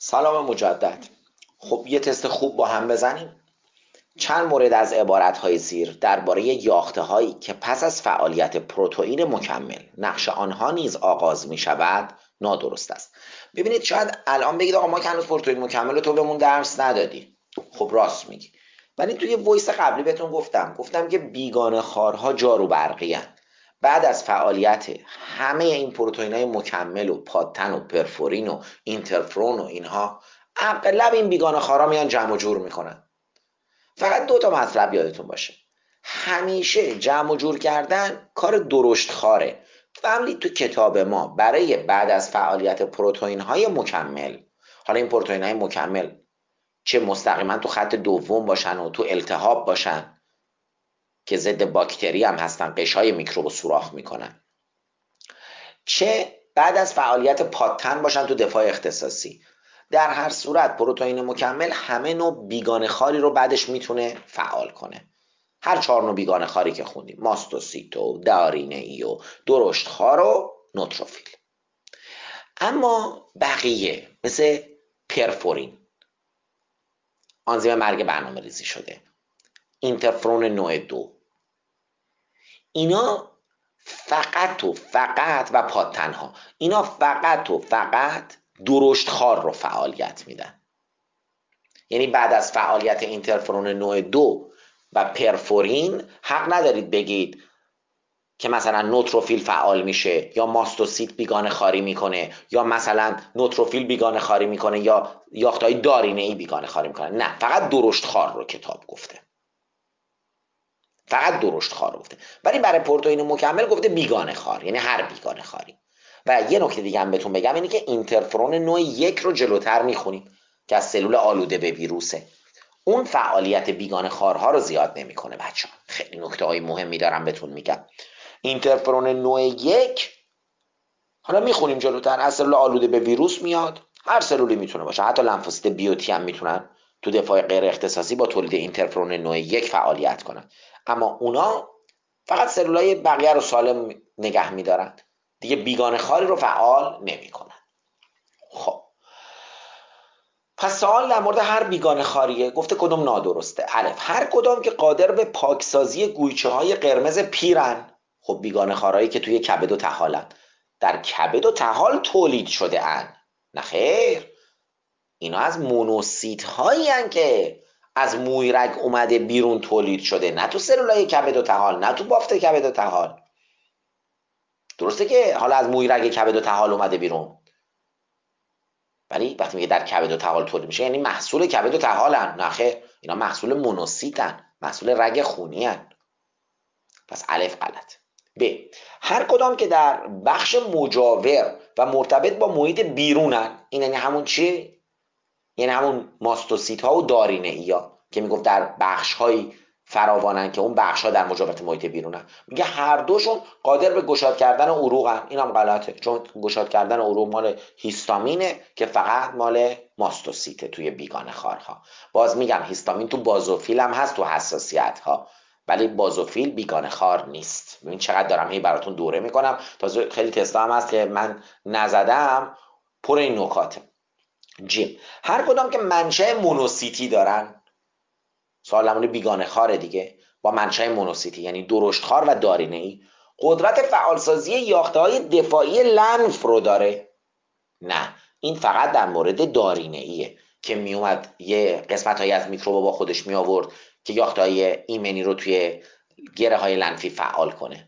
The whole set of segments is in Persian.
سلام مجدد. خب یه تست خوب با هم بزنیم. چند مورد از عبارتهای زیر درباره یافته‌هایی که پس از فعالیت پروتئین مکمل نقش آنها نیز آغاز می شود نادرست است. ببینید شاید الان بگید آقا ما که هنوز پروتئین مکمل رو تو بهمون درس ندادی. خب راست میگی، ولی توی وایس قبلی بهتون گفتم که بیگانه خوارها جارو برقی هستند. بعد از فعالیت همه این پروتئین های مکمل و پادتن و پرفورین و اینترفرون و اینها، اغلب این بیگانه خوارها میان جمع و جور میکنن. فقط دو تا مطلب یادتون باشه، همیشه جمع و جور کردن کار درشت خاره. فهمید تو کتاب ما برای بعد از فعالیت پروتئین های مکمل، حالا این پروتئین های مکمل چه مستقیما تو خط دوم باشن و تو التهاب باشن که ضد باکتری هم هستن، قشای میکروب سوراخ میکنن، چه بعد از فعالیت پادتن باشن تو دفاع اختصاصی، در هر صورت پروتئین مکمل همه نوع بیگانه خاری رو بعدش میتونه فعال کنه. هر 4 نوع بیگانه خاری که خوندیم، ماستوسیت و دارینه ای و درشت خار و نوتروفیل. اما بقیه مثل پرفورین، آنزیم مرگ برنامه ریزی شده، اینترفرون نوع 2، اینا فقط و پادتنها، اینا فقط درشت خار رو فعالیت میدن. یعنی بعد از فعالیت اینترفرون نوع 2 و پرفورین حق ندارید بگید که مثلا نوتروفیل فعال میشه یا ماستوسیت بیگانه خاری میکنه یا مثلا نوتروفیل بیگانه خاری میکنه یا یافته‌های دارینه ای بیگانه خاری میکنه. نه، فقط درشت خار رو کتاب گفته، فقط درشت خار گفته. ولی برای پروتئین مکمل گفته بیگانه خار، یعنی هر بیگانه خاری. و یه نکته دیگه هم بهتون بگم، اینه که اینترفرون نوع 1 رو جلوتر میخونیم که از سلول آلوده به ویروسه. اون فعالیت بیگانه خارها رو زیاد نمیکنه بچه‌ها. خیلی نکته های مهمی دارم بهتون میگم. اینترفرون نوع 1 حالا میخونیم جلوتر، از سلول آلوده به ویروس میاد. هر سلولی میتونه باشه، حتی لنفوسیت بیوتی هم میتونن تو دفاع غیر اختصاصی با تولید اینترفرون نوع 1 فعالیت کنن. اما اونا فقط سلولای بقیه رو سالم نگه میدارن، دیگه بیگانه خاری رو فعال نمیکنن. خب پس سوال در مورد هر بیگانه خاریه، گفته کدوم نادرسته. الف، هر کدام که قادر به پاکسازی گویچه های قرمز پیرن. خب بیگانه خارایی که توی کبد و طحالن، در کبد و طحال تولید شده ان. نه خیر، اینا از مونوسیت هایی هن که از مویرگ اومده بیرون تولید شده، نه تو سلولای کبد و طحال، نه تو بافت کبد و طحال. درسته که حالا از مویرگ کبد و طحال اومده بیرون، ولی وقتی میگه در کبد و طحال تولید میشه یعنی محصول کبد و طحالن. نه خیر، اینا محصول مونوسیتن، محصول رگ خونی هن. پس الف غلط. ب، هر کدام که در بخش مجاور و مرتبط با محیط بیرونن. این یعنی همون چی؟ یعنی همون ماستوسیت ها و دارینه ای ها که میگفت در بخش های فراوانن که اون بخش ها در مجاورت محیط بیرونن. میگه هر دوشون قادر به گشاد کردن عروقن. این هم غلطه، چون گشاد کردن عروق مال هیستامینه که فقط مال ماستوسیته توی بیگانه خارها. باز میگم هیستامین تو بازوفیل هم هست تو حساسیت ها، ولی بازوفیل بیگانه خار نیست. ببین چقدر دارم هی براتون دوره میکنم، تازه خیلی تستا هم هست که من نزدم، پر این نکاته. جیم، هر کدام که منشأ مونوسیتی دارن، سالمون بیگانه خاره دیگه، با منشأ مونوسیتی یعنی درشت خار و دارینه ای، قدرت فعالسازی یافته‌های دفاعی لنف رو داره. نه، این فقط در مورد دارینه ایه که میومد یه قسمت هایی از میکروب با خودش می آورد که یافته‌های ایمنی رو توی گره های لنفی فعال کنه.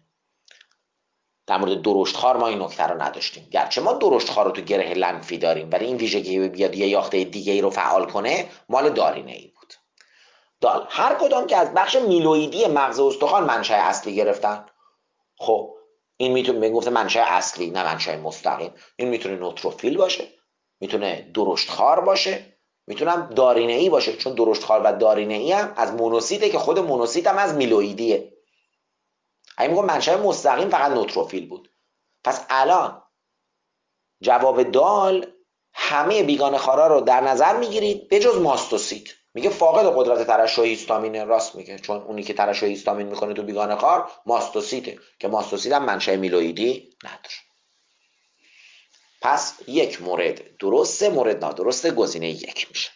در مورد درشت خار ما این نکته رو نداشتیم، گرچه ما درشت خار رو تو گره لنفی داریم، ولی این ویژگی بیاد یه یاخته دیگه ای رو فعال کنه مال دارینه ای بود. دال، هر کدام که از بخش میلوئیدی مغز استخوان منشأ اصلی گرفتن. خب این میتونه بگفته منشأ اصلی، نه منشأ مستقیم. این میتونه نوتروفیل باشه، میتونه درشت خار باشه، میتونم دارینه ای باشه، چون درشت خار و دارینه ای هم از مونوسیته که خود مونوسیت هم از میلوئیدیه. اگه میگم منشأ مستقیم فقط نوتروفیل بود. پس الان جواب دال همه بیگانه خارا رو در نظر میگیرید به جز ماستوسیت. میگه فاقد قدرت ترشح هیستامینه. راست میگه، چون اونی که ترشح هیستامین میکنه تو بیگانه خار ماستوسیته که ماستوسیت هم منشأ میلوئیدی نداره. پس یک مورد درسته، مورد نادرسته، گزینه یک میشه.